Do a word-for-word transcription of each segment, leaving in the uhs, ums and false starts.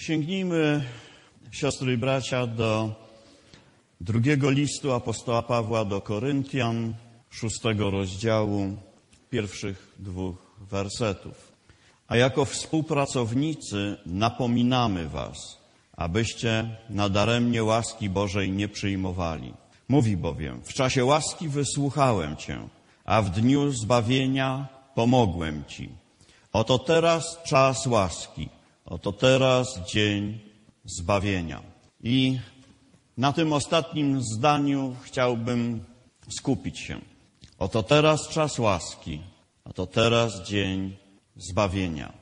Sięgnijmy, siostry i bracia, do drugiego listu apostoła Pawła do Koryntian, szóstego rozdziału, pierwszych dwóch wersetów. A jako współpracownicy napominamy was, abyście nadaremnie łaski Bożej nie przyjmowali. Mówi bowiem, w czasie łaski wysłuchałem cię, a w dniu zbawienia pomogłem ci. Oto teraz czas łaski, oto teraz dzień zbawienia. I na tym ostatnim zdaniu chciałbym skupić się. Oto teraz czas łaski, oto teraz dzień zbawienia.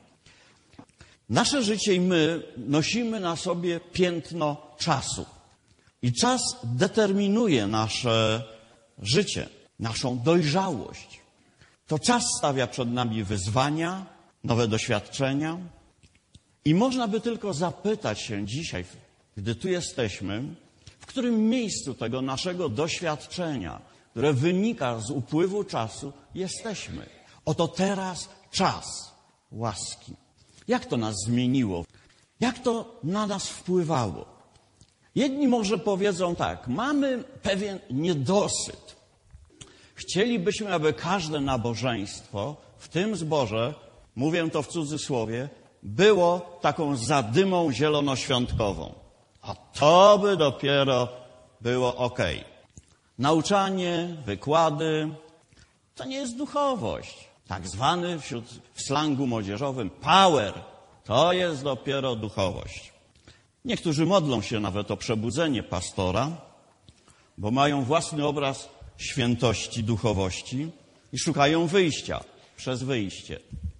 Nasze życie i my nosimy na sobie piętno czasu. I czas determinuje nasze życie, naszą dojrzałość. To czas stawia przed nami wyzwania, nowe doświadczenia. I można by tylko zapytać się dzisiaj, gdy tu jesteśmy, w którym miejscu tego naszego doświadczenia, które wynika z upływu czasu, jesteśmy. Oto teraz czas łaski. Jak to nas zmieniło? Jak to na nas wpływało? Jedni może powiedzą tak, mamy pewien niedosyt. Chcielibyśmy, aby każde nabożeństwo w tym zborze, mówię to w cudzysłowie, było taką zadymą zielonoświątkową. A to by dopiero było okej. Nauczanie, wykłady, to nie jest duchowość. Tak zwany wśród w slangu młodzieżowym power, to jest dopiero duchowość. Niektórzy modlą się nawet o przebudzenie pastora, bo mają własny obraz świętości, duchowości i szukają wyjścia przez wyjście.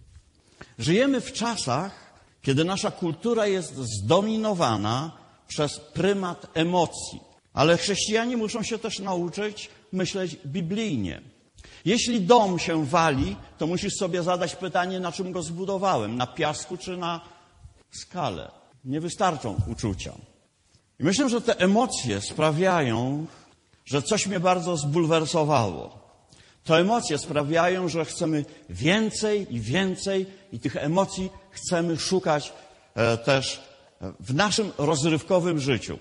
Żyjemy w czasach, kiedy nasza kultura jest zdominowana przez prymat emocji. Ale chrześcijanie muszą się też nauczyć myśleć biblijnie. Jeśli dom się wali, to musisz sobie zadać pytanie, na czym go zbudowałem, na piasku czy na skale. Nie wystarczą uczucia. I myślę, że te emocje sprawiają, że coś mnie bardzo zbulwersowało. Te emocje sprawiają, że chcemy więcej i więcej i tych emocji chcemy szukać e, też w naszym rozrywkowym życiu.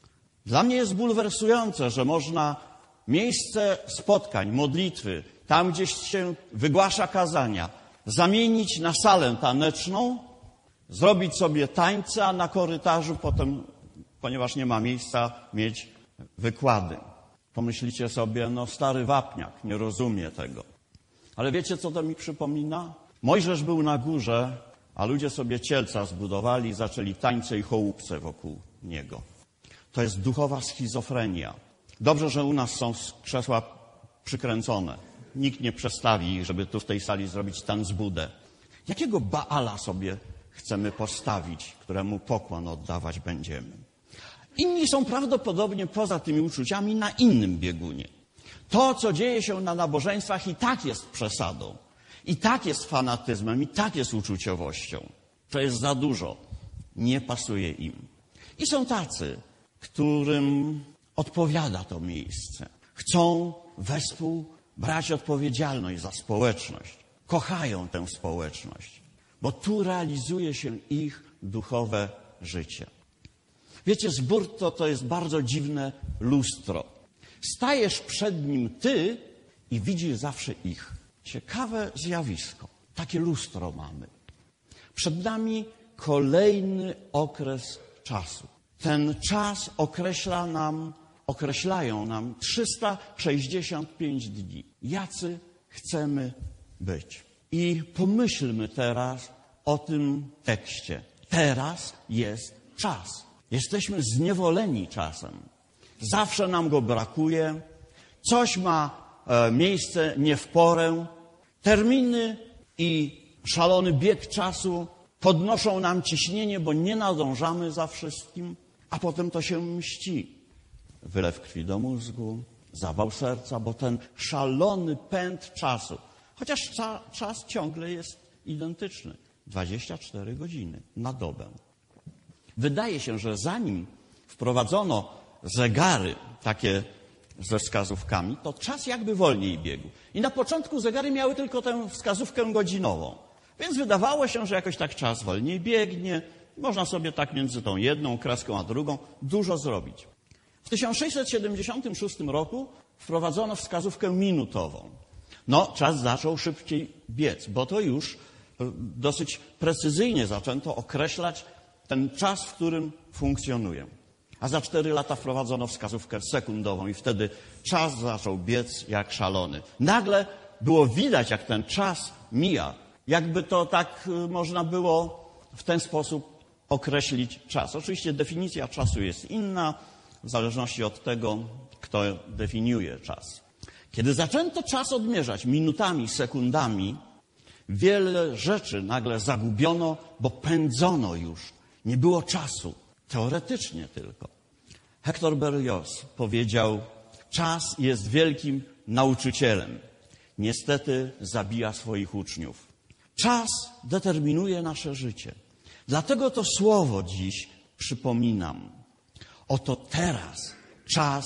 Dla mnie jest bulwersujące, że można miejsce spotkań, modlitwy, tam gdzieś się wygłasza kazania, zamienić na salę taneczną, zrobić sobie tańce, a na korytarzu potem, ponieważ nie ma miejsca, mieć wykłady. Pomyślicie sobie, no stary wapniak, nie rozumie tego. Ale wiecie, co to mi przypomina? Mojżesz był na górze, a ludzie sobie cielca zbudowali i zaczęli tańce i chołupce wokół niego. To jest duchowa schizofrenia. Dobrze, że u nas są krzesła przykręcone. Nikt nie przestawi ich, żeby tu w tej sali zrobić tanzbudę. Jakiego Baala sobie chcemy postawić, któremu pokłon oddawać będziemy? Inni są prawdopodobnie poza tymi uczuciami na innym biegunie. To, co dzieje się na nabożeństwach, i tak jest przesadą. I tak jest fanatyzmem, i tak jest uczuciowością. To jest za dużo. Nie pasuje im. I są tacy, którym odpowiada to miejsce. Chcą wespół brać odpowiedzialność za społeczność. Kochają tę społeczność, bo tu realizuje się ich duchowe życie. Wiecie, zbór to, to jest bardzo dziwne lustro. Stajesz przed nim ty i widzisz zawsze ich. Ciekawe zjawisko. Takie lustro mamy. Przed nami kolejny okres czasu. Ten czas określa nam, określają nam trzysta sześćdziesiąt pięć dni. Jacy chcemy być? I pomyślmy teraz o tym tekście. Teraz jest czas. Jesteśmy zniewoleni czasem. Zawsze nam go brakuje. Coś ma e, miejsce nie w porę. Terminy i szalony bieg czasu podnoszą nam ciśnienie, bo nie nadążamy za wszystkim, a potem to się mści. Wylew krwi do mózgu, zawał serca, bo ten szalony pęd czasu, chociaż cza, czas ciągle jest identyczny. dwadzieścia cztery godziny na dobę. Wydaje się, że zanim wprowadzono zegary takie ze wskazówkami, to czas jakby wolniej biegł. I na początku zegary miały tylko tę wskazówkę godzinową. Więc wydawało się, że jakoś tak czas wolniej biegnie, Można sobie tak między tą jedną kreską a drugą dużo zrobić. W tysiąc sześćset siedemdziesiątym szóstym roku wprowadzono wskazówkę minutową. No, czas zaczął szybciej biec, bo to już dosyć precyzyjnie zaczęto określać ten czas, w którym funkcjonuje. A za cztery lata wprowadzono wskazówkę sekundową i wtedy czas zaczął biec jak szalony. Nagle było widać, jak ten czas mija. Jakby to tak można było w ten sposób określić czas. Oczywiście definicja czasu jest inna, w zależności od tego, kto definiuje czas. Kiedy zaczęto czas odmierzać minutami, sekundami, wiele rzeczy nagle zagubiono, bo pędzono już. Nie było czasu. Teoretycznie tylko. Hector Berlioz powiedział, czas jest wielkim nauczycielem. Niestety zabija swoich uczniów. Czas determinuje nasze życie. Dlatego to słowo dziś przypominam. Oto teraz czas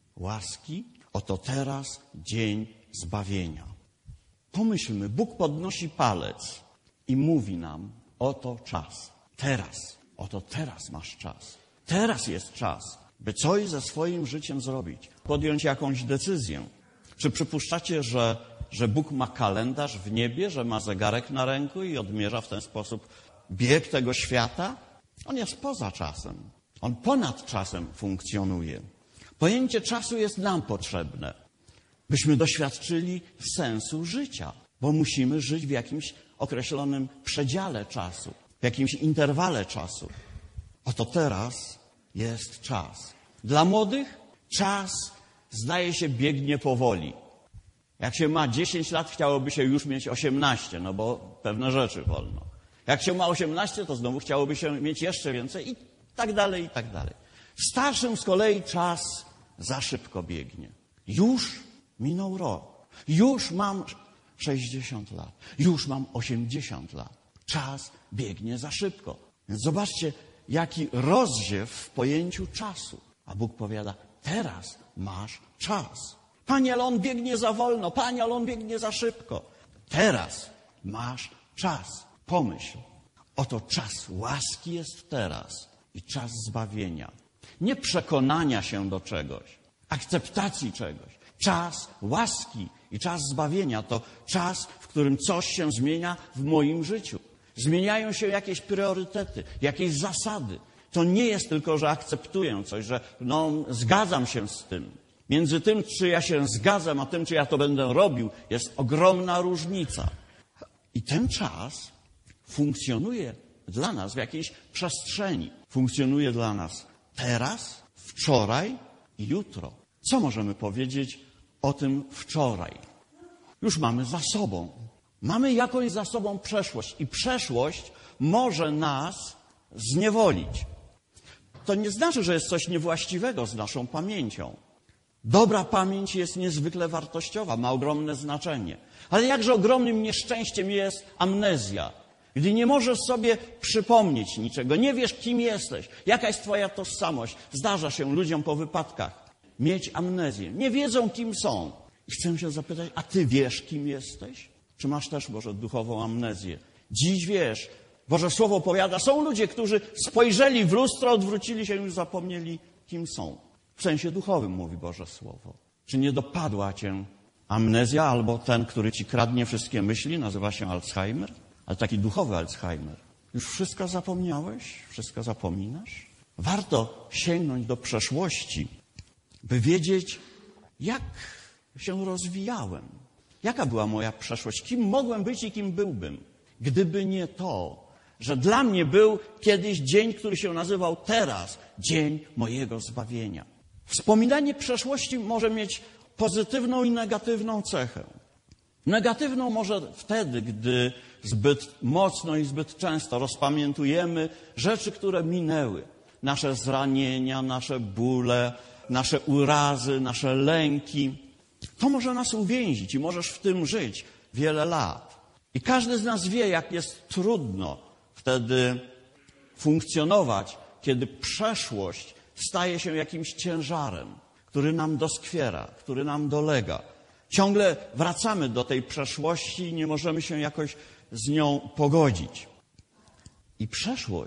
łaski, oto teraz dzień zbawienia. Pomyślmy, Bóg podnosi palec i mówi nam, oto czas, teraz, oto teraz masz czas. Teraz jest czas, by coś ze swoim życiem zrobić, podjąć jakąś decyzję. Czy przypuszczacie, że, że Bóg ma kalendarz w niebie, że ma zegarek na ręku i odmierza w ten sposób bieg tego świata? On jest poza czasem. On ponad czasem funkcjonuje. Pojęcie czasu jest nam potrzebne, byśmy doświadczyli sensu życia, bo musimy żyć w jakimś określonym przedziale czasu, w jakimś interwale czasu. Oto teraz jest czas. Dla młodych czas, zdaje się, biegnie powoli. Jak się ma dziesięć lat, chciałoby się już mieć osiemnaście, no bo pewne rzeczy wolno. Jak się ma osiemnaście, to znowu chciałoby się mieć jeszcze więcej i tak dalej, i tak dalej. Starszym z kolei czas za szybko biegnie. Już minął rok. Już mam sześćdziesiąt lat. Już mam osiemdziesiąt lat. Czas biegnie za szybko. Więc zobaczcie, jaki rozziew w pojęciu czasu. A Bóg powiada, teraz masz czas. Panie, ale on biegnie za wolno. Panie, ale on biegnie za szybko. Teraz masz czas. Pomyśl. Oto czas łaski jest teraz i czas zbawienia. Nie przekonania się do czegoś, akceptacji czegoś. Czas łaski i czas zbawienia to czas, w którym coś się zmienia w moim życiu. Zmieniają się jakieś priorytety, jakieś zasady. To nie jest tylko, że akceptuję coś, że no, zgadzam się z tym. Między tym, czy ja się zgadzam, a tym, czy ja to będę robił, jest ogromna różnica. I ten czas funkcjonuje dla nas w jakiejś przestrzeni. Funkcjonuje dla nas teraz, wczoraj i jutro. Co możemy powiedzieć o tym wczoraj? Już mamy za sobą. Mamy jakąś za sobą przeszłość i przeszłość może nas zniewolić. To nie znaczy, że jest coś niewłaściwego z naszą pamięcią. Dobra pamięć jest niezwykle wartościowa, ma ogromne znaczenie. Ale jakże ogromnym nieszczęściem jest amnezja. Gdy nie możesz sobie przypomnieć niczego, nie wiesz, kim jesteś, jaka jest twoja tożsamość. Zdarza się ludziom po wypadkach mieć amnezję. Nie wiedzą, kim są. I chcę się zapytać, a ty wiesz, kim jesteś? Czy masz też może duchową amnezję? Dziś wiesz, Boże Słowo powiada, są ludzie, którzy spojrzeli w lustro, odwrócili się i już zapomnieli, kim są. W sensie duchowym mówi Boże Słowo. Czy nie dopadła cię amnezja albo ten, który ci kradnie wszystkie myśli, nazywa się Alzheimer? Ale taki duchowy Alzheimer. Już wszystko zapomniałeś? Wszystko zapominasz? Warto sięgnąć do przeszłości, by wiedzieć, jak się rozwijałem. Jaka była moja przeszłość? Kim mogłem być i kim byłbym? Gdyby nie to, że dla mnie był kiedyś dzień, który się nazywał teraz, dzień mojego zbawienia. Wspominanie przeszłości może mieć pozytywną i negatywną cechę. Negatywną może wtedy, gdy zbyt mocno i zbyt często rozpamiętujemy rzeczy, które minęły. Nasze zranienia, nasze bóle, nasze urazy, nasze lęki. To może nas uwięzić i możesz w tym żyć wiele lat. I każdy z nas wie, jak jest trudno wtedy funkcjonować, kiedy przeszłość staje się jakimś ciężarem, który nam doskwiera, który nam dolega. Ciągle wracamy do tej przeszłości i nie możemy się jakoś z nią pogodzić. I przeszłość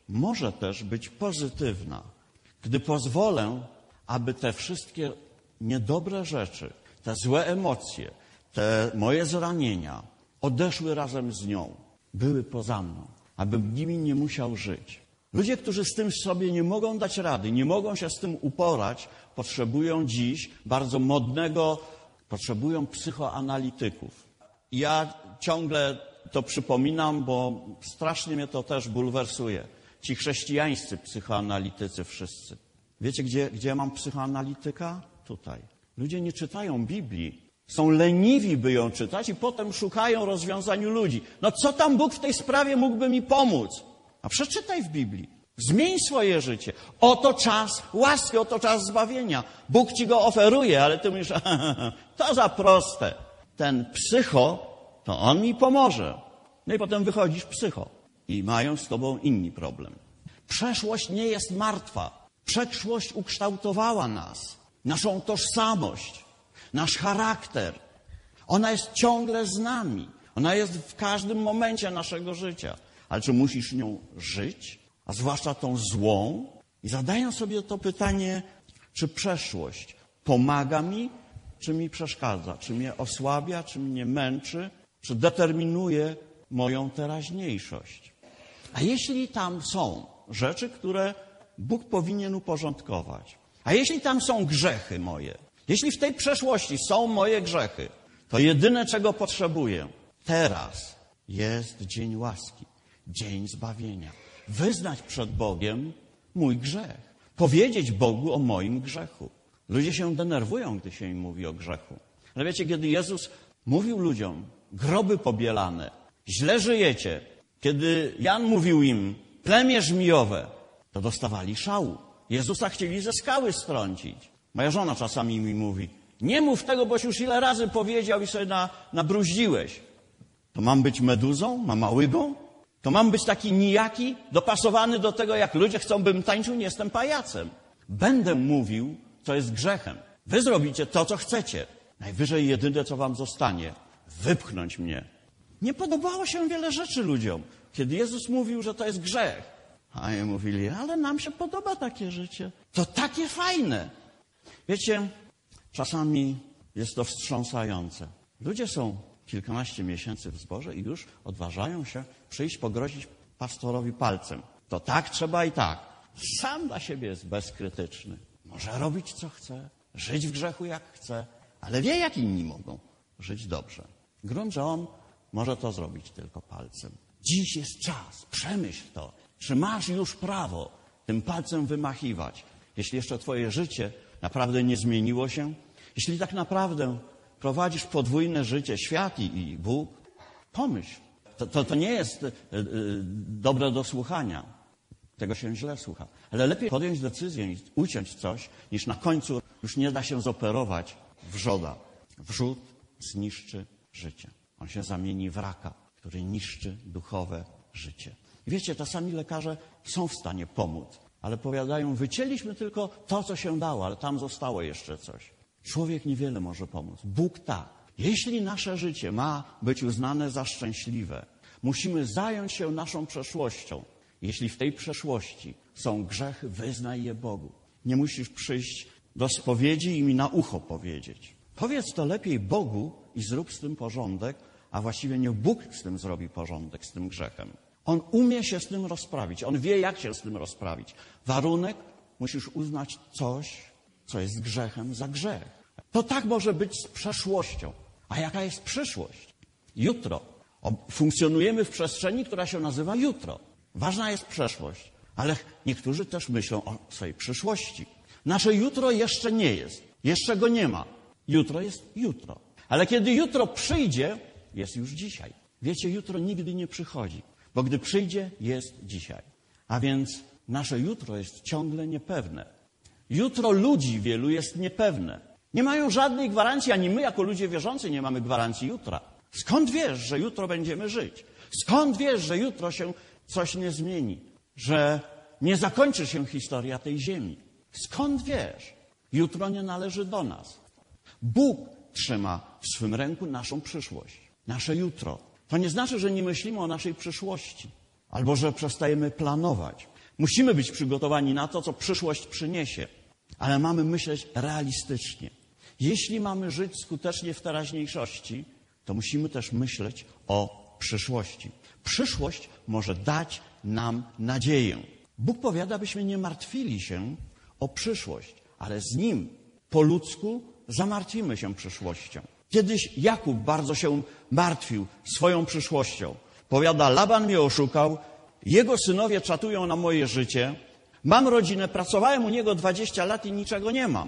może też być pozytywna, gdy pozwolę, aby te wszystkie niedobre rzeczy, te złe emocje, te moje zranienia odeszły razem z nią, były poza mną, abym nimi nie musiał żyć. Ludzie, którzy z tym sobie nie mogą dać rady, nie mogą się z tym uporać, potrzebują dziś bardzo modnego, potrzebują psychoanalityków. Ja ciągle to przypominam, bo strasznie mnie to też bulwersuje. Ci chrześcijańscy psychoanalitycy wszyscy. Wiecie, gdzie, gdzie ja mam psychoanalityka? Tutaj. Ludzie nie czytają Biblii. Są leniwi, by ją czytać i potem szukają rozwiązań u ludzi. No co tam Bóg w tej sprawie mógłby mi pomóc? A przeczytaj w Biblii. Zmień swoje życie. Oto czas łaski, oto czas zbawienia. Bóg ci go oferuje, ale ty mówisz, to za proste. Ten psycho, to on mi pomoże. No i potem wychodzisz psycho. I mają z tobą inni problem. Przeszłość nie jest martwa. Przeszłość ukształtowała nas. Naszą tożsamość. Nasz charakter. Ona jest ciągle z nami. Ona jest w każdym momencie naszego życia. Ale czy musisz nią żyć? A zwłaszcza tą złą? I zadaję sobie to pytanie, czy przeszłość pomaga mi, czy mi przeszkadza? Czy mnie osłabia, czy mnie męczy? Czy determinuje moją teraźniejszość? A jeśli tam są rzeczy, które Bóg powinien uporządkować, a jeśli tam są grzechy moje, jeśli w tej przeszłości są moje grzechy, to jedyne, czego potrzebuję teraz, jest dzień łaski, dzień zbawienia. Wyznać przed Bogiem mój grzech. Powiedzieć Bogu o moim grzechu. Ludzie się denerwują, gdy się im mówi o grzechu. Ale wiecie, kiedy Jezus mówił ludziom, groby pobielane, źle żyjecie, kiedy Jan mówił im, plemię żmijowe, to dostawali szału. Jezusa chcieli ze skały strącić. Moja żona czasami mi mówi, nie mów tego, boś już ile razy powiedział i sobie na, nabruździłeś. To mam być meduzą, mamałygą? To mam być taki nijaki, dopasowany do tego, jak ludzie chcą, bym tańczył? Nie jestem pajacem. Będę mówił, co jest grzechem. Wy zrobicie to, co chcecie. Najwyżej jedyne, co wam zostanie, wypchnąć mnie. Nie podobało się wiele rzeczy ludziom, kiedy Jezus mówił, że to jest grzech. A oni mówili, ale nam się podoba takie życie. To takie fajne. Wiecie, czasami jest to wstrząsające. Ludzie są kilkanaście miesięcy w zborze i już odważają się przyjść pogrozić pastorowi palcem. To tak trzeba i tak. Sam dla siebie jest bezkrytyczny. Może robić co chce, żyć w grzechu jak chce, ale wie, jak inni mogą żyć dobrze. Grunt, że on może to zrobić tylko palcem. Dziś jest czas, przemyśl to. Czy masz już prawo tym palcem wymachiwać? Jeśli jeszcze twoje życie naprawdę nie zmieniło się, jeśli tak naprawdę prowadzisz podwójne życie, świat i, i Bóg, pomyśl. To, to, to nie jest y, y, dobre do słuchania. Tego się źle słucha. Ale lepiej podjąć decyzję i uciąć coś, niż na końcu już nie da się zoperować wrzoda. Wrzód zniszczy życie. On się zamieni w raka, który niszczy duchowe życie. I wiecie, czasami lekarze są w stanie pomóc, ale powiadają, wycięliśmy tylko to, co się dało, ale tam zostało jeszcze coś. Człowiek niewiele może pomóc. Bóg tak. Jeśli nasze życie ma być uznane za szczęśliwe, musimy zająć się naszą przeszłością. Jeśli w tej przeszłości są grzechy, wyznaj je Bogu. Nie musisz przyjść do spowiedzi i mi na ucho powiedzieć. Powiedz to lepiej Bogu i zrób z tym porządek, a właściwie niech Bóg z tym zrobi porządek, z tym grzechem. On umie się z tym rozprawić. On wie, jak się z tym rozprawić. Warunek, musisz uznać coś, co jest grzechem, za grzech. To tak może być z przeszłością. A jaka jest przyszłość? Jutro. Funkcjonujemy w przestrzeni, która się nazywa jutro. Ważna jest przeszłość, ale niektórzy też myślą o swojej przyszłości. Nasze jutro jeszcze nie jest. Jeszcze go nie ma. Jutro jest jutro. Ale kiedy jutro przyjdzie, jest już dzisiaj. Wiecie, jutro nigdy nie przychodzi, bo gdy przyjdzie, jest dzisiaj. A więc nasze jutro jest ciągle niepewne. Jutro ludzi wielu jest niepewne. Nie mają żadnej gwarancji, ani my jako ludzie wierzący nie mamy gwarancji jutra. Skąd wiesz, że jutro będziemy żyć? Skąd wiesz, że jutro się coś nie zmieni? Że nie zakończy się historia tej ziemi? Skąd wiesz? Jutro nie należy do nas. Bóg trzyma w swym ręku naszą przyszłość, nasze jutro. To nie znaczy, że nie myślimy o naszej przyszłości, albo że przestajemy planować. Musimy być przygotowani na to, co przyszłość przyniesie, ale mamy myśleć realistycznie. Jeśli mamy żyć skutecznie w teraźniejszości, to musimy też myśleć o przyszłości. Przyszłość może dać nam nadzieję. Bóg powiada, byśmy nie martwili się o przyszłość, ale z Nim po ludzku zamartwimy się przyszłością. Kiedyś Jakub bardzo się martwił swoją przyszłością. Powiada, Laban mnie oszukał, jego synowie czatują na moje życie, mam rodzinę, pracowałem u niego dwadzieścia lat i niczego nie mam.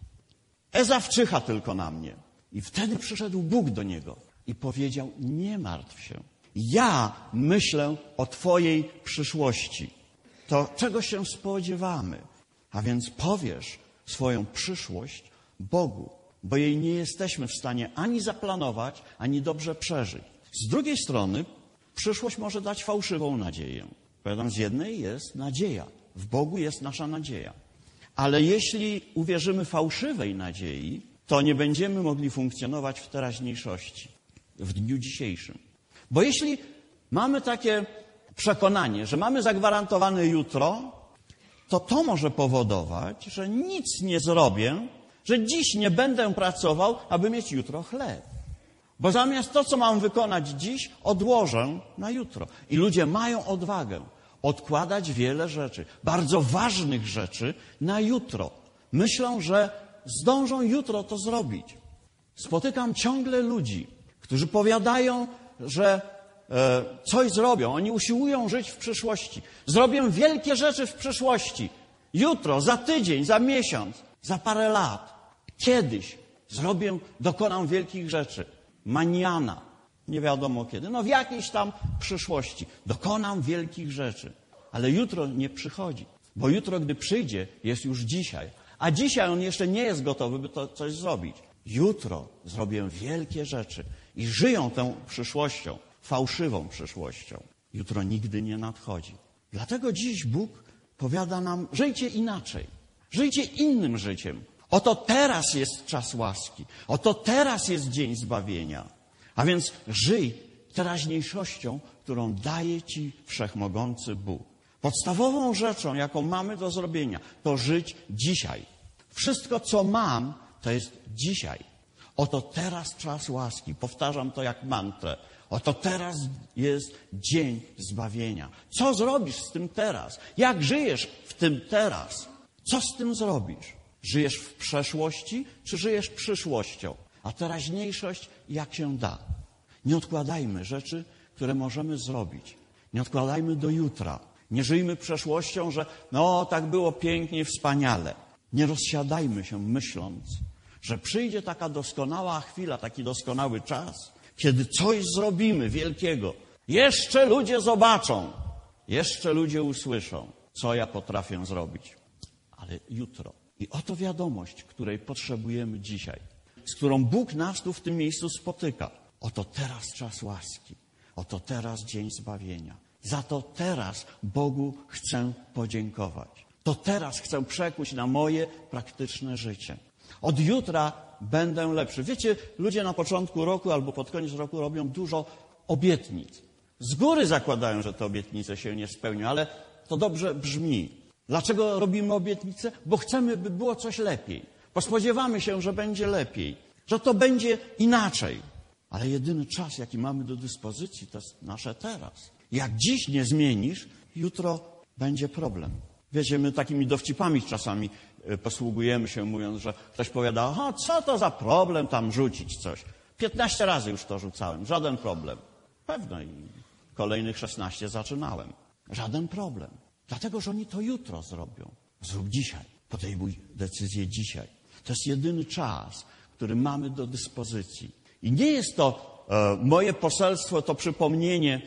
Ezaw czyha tylko na mnie. I wtedy przyszedł Bóg do niego i powiedział, nie martw się. Ja myślę o twojej przyszłości. To czego się spodziewamy? A więc powiesz swoją przyszłość Bogu, bo jej nie jesteśmy w stanie ani zaplanować, ani dobrze przeżyć. Z drugiej strony przyszłość może dać fałszywą nadzieję. Powiadam, z jednej jest nadzieja. W Bogu jest nasza nadzieja. Ale jeśli uwierzymy fałszywej nadziei, to nie będziemy mogli funkcjonować w teraźniejszości, w dniu dzisiejszym. Bo jeśli mamy takie przekonanie, że mamy zagwarantowane jutro, to to może powodować, że nic nie zrobię, że dziś nie będę pracował, aby mieć jutro chleb. Bo zamiast to, co mam wykonać dziś, odłożę na jutro. I ludzie mają odwagę odkładać wiele rzeczy, bardzo ważnych rzeczy na jutro. Myślą, że zdążą jutro to zrobić. Spotykam ciągle ludzi, którzy powiadają, że e, coś zrobią. Oni usiłują żyć w przyszłości. Zrobię wielkie rzeczy w przyszłości. Jutro, za tydzień, za miesiąc, za parę lat. Kiedyś zrobię, dokonam wielkich rzeczy. Maniana. Nie wiadomo kiedy. No w jakiejś tam przyszłości. Dokonam wielkich rzeczy. Ale jutro nie przychodzi. Bo jutro, gdy przyjdzie, jest już dzisiaj. A dzisiaj on jeszcze nie jest gotowy, by to coś zrobić. Jutro zrobię wielkie rzeczy. I żyją tą przyszłością, fałszywą przyszłością. Jutro nigdy nie nadchodzi. Dlatego dziś Bóg powiada nam, żyjcie inaczej. Żyjcie innym życiem. Oto teraz jest czas łaski. Oto teraz jest dzień zbawienia. A więc żyj teraźniejszością, którą daje ci wszechmogący Bóg. Podstawową rzeczą, jaką mamy do zrobienia, to żyć dzisiaj. Wszystko, co mam, to jest dzisiaj. Oto teraz czas łaski. Powtarzam to jak mantrę. Oto teraz jest dzień zbawienia. Co zrobisz z tym teraz? Jak żyjesz w tym teraz? Co z tym zrobisz? Żyjesz w przeszłości, czy żyjesz przyszłością? A teraźniejszość jak się da? Nie odkładajmy rzeczy, które możemy zrobić. Nie odkładajmy do jutra. Nie żyjmy przeszłością, że no tak było pięknie, wspaniale. Nie rozsiadajmy się myśląc, że przyjdzie taka doskonała chwila, taki doskonały czas, kiedy coś zrobimy wielkiego. Jeszcze ludzie zobaczą, jeszcze ludzie usłyszą, co ja potrafię zrobić. Ale jutro. I oto wiadomość, której potrzebujemy dzisiaj, z którą Bóg nas tu w tym miejscu spotyka. Oto teraz czas łaski. Oto teraz dzień zbawienia. Za to teraz Bogu chcę podziękować. To teraz chcę przekuć na moje praktyczne życie. Od jutra będę lepszy. Wiecie, ludzie na początku roku albo pod koniec roku robią dużo obietnic. Z góry zakładają, że te obietnice się nie spełnią, ale to dobrze brzmi. Dlaczego robimy obietnice? Bo chcemy, by było coś lepiej. Bo spodziewamy się, że będzie lepiej, że to będzie inaczej. Ale jedyny czas, jaki mamy do dyspozycji, to jest nasze teraz. Jak dziś nie zmienisz, jutro będzie problem. Wiecie, my takimi dowcipami czasami posługujemy się, mówiąc, że ktoś powiada, aha, co to za problem tam rzucić coś. piętnaście razy już to rzucałem, żaden problem. Pewno i kolejnych szesnaście zaczynałem. Żaden problem. Dlatego, że oni to jutro zrobią. Zrób dzisiaj. Podejmuj decyzję dzisiaj. To jest jedyny czas, który mamy do dyspozycji. I nie jest to e, moje poselstwo, to przypomnienie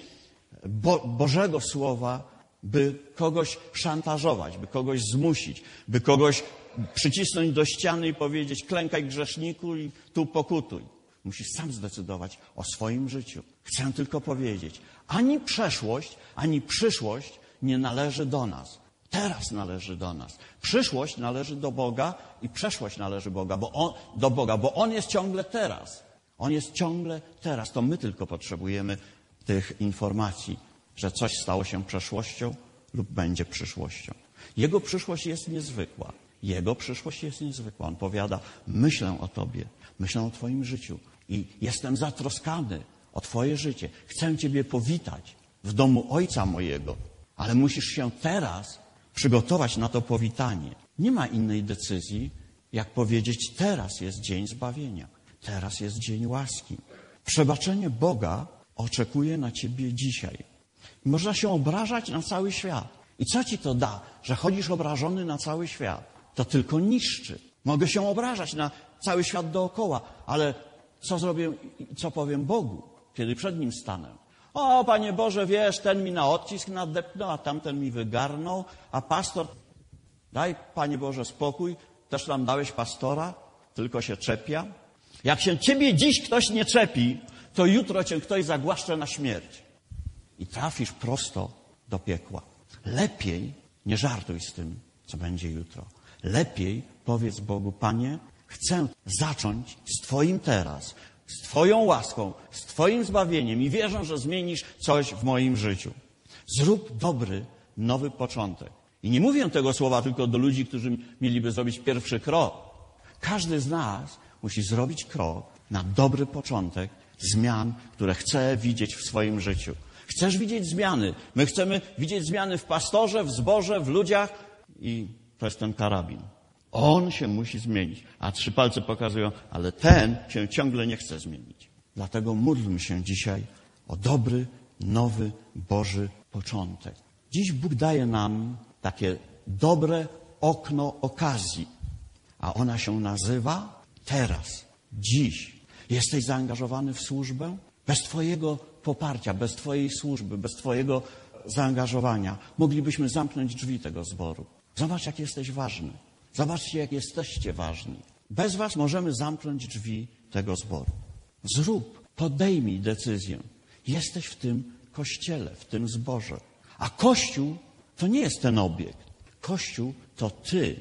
Bo, Bożego Słowa, by kogoś szantażować, by kogoś zmusić, by kogoś przycisnąć do ściany i powiedzieć, klękaj grzeszniku i tu pokutuj. Musisz sam zdecydować o swoim życiu. Chcę tylko powiedzieć, ani przeszłość, ani przyszłość nie należy do nas. Teraz należy do nas. Przyszłość należy do Boga i przeszłość należy Boga, bo on, do Boga, bo On jest ciągle teraz. On jest ciągle teraz. To my tylko potrzebujemy tych informacji, że coś stało się przeszłością, lub będzie przyszłością. Jego przyszłość jest niezwykła. Jego przyszłość jest niezwykła. On powiada, myślę o Tobie, myślę o Twoim życiu i jestem zatroskany o Twoje życie. Chcę Ciebie powitać w domu Ojca mojego, ale musisz się teraz przygotować na to powitanie. Nie ma innej decyzji, jak powiedzieć, teraz jest dzień zbawienia, teraz jest dzień łaski. Przebaczenie Boga oczekuje na Ciebie dzisiaj. Można się obrażać na cały świat. I co Ci to da, że chodzisz obrażony na cały świat? To tylko niszczy. Mogę się obrażać na cały świat dookoła, ale co zrobię, co powiem Bogu, kiedy przed Nim stanę? O, Panie Boże, wiesz, ten mi na odcisk nadepnął, a tamten mi wygarnął, a pastor, daj, Panie Boże, spokój, też nam dałeś pastora, tylko się czepia. Jak się Ciebie dziś ktoś nie czepi, to jutro Cię ktoś zagłaszcze na śmierć. I trafisz prosto do piekła. Lepiej nie żartuj z tym, co będzie jutro. Lepiej powiedz Bogu, Panie, chcę zacząć z Twoim teraz, z Twoją łaską, z Twoim zbawieniem i wierzę, że zmienisz coś w moim życiu. Zrób dobry, nowy początek. I nie mówię tego słowa tylko do ludzi, którzy mieliby zrobić pierwszy krok. Każdy z nas musi zrobić krok na dobry początek zmian, które chce widzieć w swoim życiu. Chcesz widzieć zmiany. My chcemy widzieć zmiany w pastorze, w zborze, w ludziach i to jest ten karabin. On się musi zmienić. A trzy palce pokazują, ale ten się ciągle nie chce zmienić. Dlatego módlmy się dzisiaj o dobry, nowy, Boży początek. Dziś Bóg daje nam takie dobre okno okazji, a ona się nazywa teraz, dziś. Jesteś zaangażowany w służbę? Bez Twojego poparcia, bez Twojej służby, bez Twojego zaangażowania moglibyśmy zamknąć drzwi tego zboru. Zobacz, jak jesteś ważny. Zobaczcie, jak jesteście ważni. Bez Was możemy zamknąć drzwi tego zboru. Zrób, podejmij decyzję. Jesteś w tym kościele, w tym zborze. A Kościół to nie jest ten obiekt. Kościół to Ty,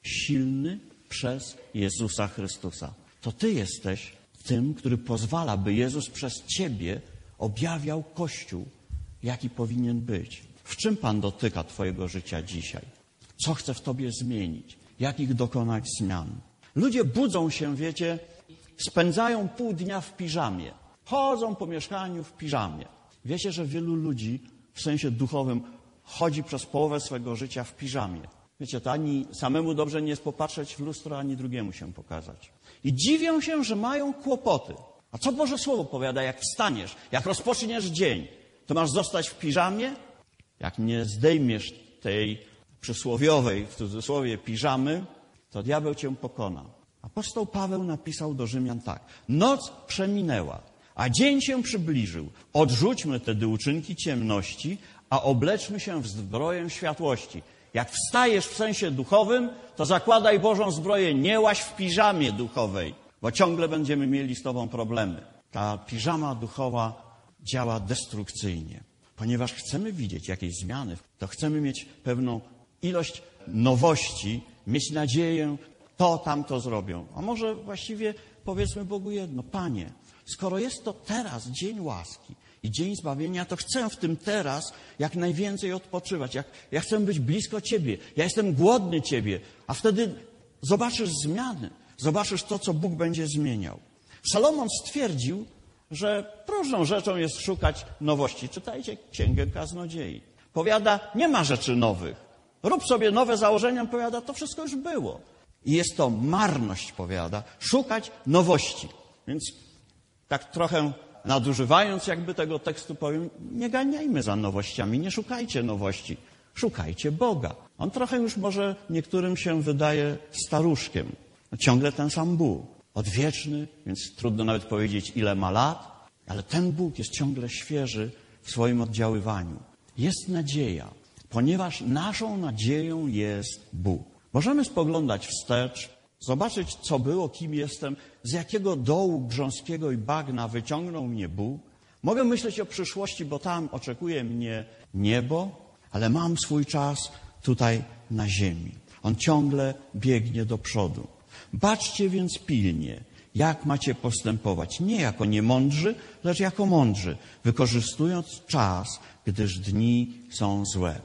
silny przez Jezusa Chrystusa. To Ty jesteś tym, który pozwala, by Jezus przez Ciebie objawiał Kościół, jaki powinien być. W czym Pan dotyka Twojego życia dzisiaj? Co chce w Tobie zmienić? Jakich dokonać zmian? Ludzie budzą się, wiecie, spędzają pół dnia w piżamie. Chodzą po mieszkaniu w piżamie. Wiecie, że wielu ludzi w sensie duchowym chodzi przez połowę swego życia w piżamie. Wiecie, to ani samemu dobrze nie jest popatrzeć w lustro, ani drugiemu się pokazać. I dziwią się, że mają kłopoty. A co Boże Słowo powiada, jak wstaniesz, jak rozpoczniesz dzień, to masz zostać w piżamie? Jak nie zdejmiesz tej przysłowiowej, w cudzysłowie, piżamy, to diabeł cię pokona. Apostoł Paweł napisał do Rzymian tak. Noc przeminęła, a dzień się przybliżył. Odrzućmy tedy uczynki ciemności, a obleczmy się w zbroję światłości. Jak wstajesz w sensie duchowym, to zakładaj Bożą zbroję, nie łaź w piżamie duchowej, bo ciągle będziemy mieli z Tobą problemy. Ta piżama duchowa działa destrukcyjnie. Ponieważ chcemy widzieć jakieś zmiany, to chcemy mieć pewną ilość nowości, mieć nadzieję, to, tamto zrobią. A może właściwie powiedzmy Bogu jedno, Panie, skoro jest to teraz dzień łaski i dzień zbawienia, to chcę w tym teraz jak najwięcej odpoczywać. Jak, ja chcę być blisko Ciebie. Ja jestem głodny Ciebie. A wtedy zobaczysz zmiany. Zobaczysz to, co Bóg będzie zmieniał. Salomon stwierdził, że próżną rzeczą jest szukać nowości. Czytajcie Księgę Kaznodziei. Powiada, nie ma rzeczy nowych. Rób sobie nowe założenia, powiada, to wszystko już było. I jest to marność, powiada, szukać nowości. Więc tak trochę nadużywając jakby tego tekstu powiem, nie ganiajmy za nowościami, nie szukajcie nowości, szukajcie Boga. On trochę już może niektórym się wydaje staruszkiem. Ciągle ten sam Bóg, odwieczny, więc trudno nawet powiedzieć ile ma lat, ale ten Bóg jest ciągle świeży w swoim oddziaływaniu. Jest nadzieja, ponieważ naszą nadzieją jest Bóg. Możemy spoglądać wstecz, zobaczyć, co było, kim jestem, z jakiego dołu grząskiego i bagna wyciągnął mnie Bóg. Mogę myśleć o przyszłości, bo tam oczekuje mnie niebo, ale mam swój czas tutaj na ziemi. On ciągle biegnie do przodu. Baczcie więc pilnie, jak macie postępować, nie jako niemądrzy, lecz jako mądrzy, wykorzystując czas, gdyż dni są złe.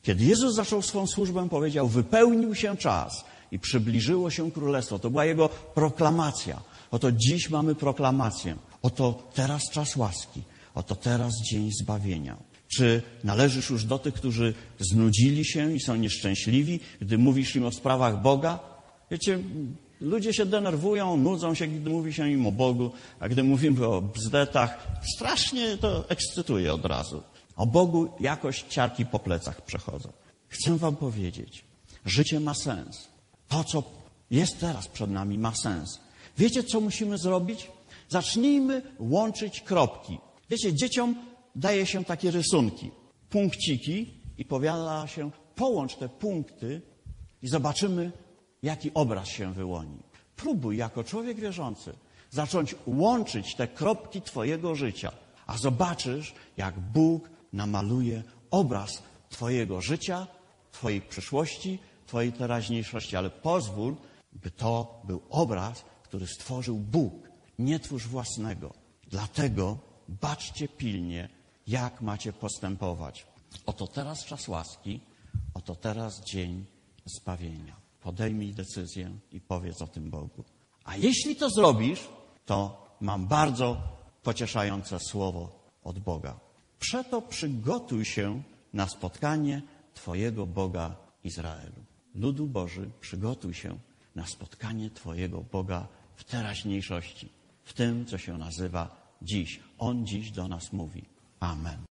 Kiedy Jezus zaczął swą służbę, powiedział, wypełnił się czas i przybliżyło się Królestwo. To była Jego proklamacja. Oto dziś mamy proklamację. Oto teraz czas łaski. Oto teraz dzień zbawienia. Czy należysz już do tych, którzy znudzili się i są nieszczęśliwi, gdy mówisz im o sprawach Boga? Wiecie, ludzie się denerwują, nudzą się, gdy mówi się im o Bogu, a gdy mówimy o bzdetach, strasznie to ekscytuje od razu. O Bogu jakoś ciarki po plecach przechodzą. Chcę wam powiedzieć, życie ma sens. To, co jest teraz przed nami, ma sens. Wiecie, co musimy zrobić? Zacznijmy łączyć kropki. Wiecie, dzieciom daje się takie rysunki, punkciki i powiada się, połącz te punkty i zobaczymy, jaki obraz się wyłoni. Próbuj jako człowiek wierzący zacząć łączyć te kropki twojego życia, a zobaczysz, jak Bóg namaluje obraz twojego życia, twojej przyszłości, twojej teraźniejszości. Ale pozwól, by to był obraz, który stworzył Bóg. Nie twórz własnego. Dlatego baczcie pilnie, jak macie postępować. Oto teraz czas łaski, oto teraz dzień zbawienia. Podejmij decyzję i powiedz o tym Bogu. A jeśli to zrobisz, to mam bardzo pocieszające słowo od Boga. Przeto przygotuj się na spotkanie Twojego Boga Izraelu. Ludu Boży, przygotuj się na spotkanie Twojego Boga w teraźniejszości, w tym, co się nazywa dziś. On dziś do nas mówi. Amen.